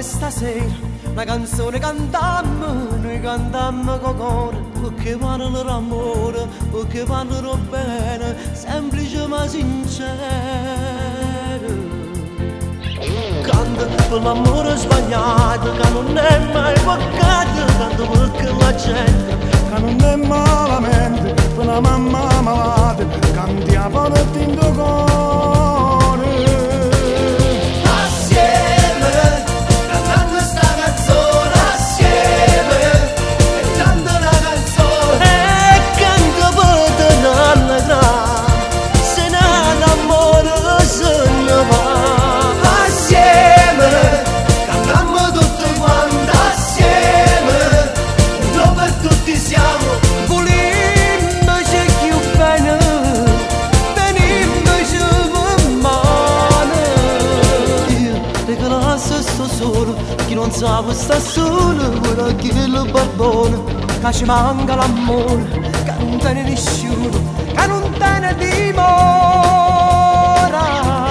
stasera una canzone cantammo, noi cantammo con cuore, perché parlo d'amore, perché parlo bene, semplice ma sincero. Canto per l'amore sbagliato, che non è mai peccato, canto perché la gente, che non è malamente, per la mamma malata, cantiamo per il tuo cuore. Chi non sa sta solo, quello che lo barbone, che ci manca l'amore, che non tiene nessuno, che non tiene dimora.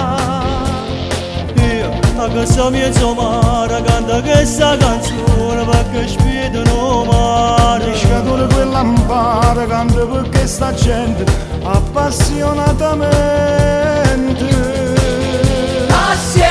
Io a casa mia somara canta questa canzone perché spiedano mare. Le scatole quella impara, canta perché sta gente appassionatamente.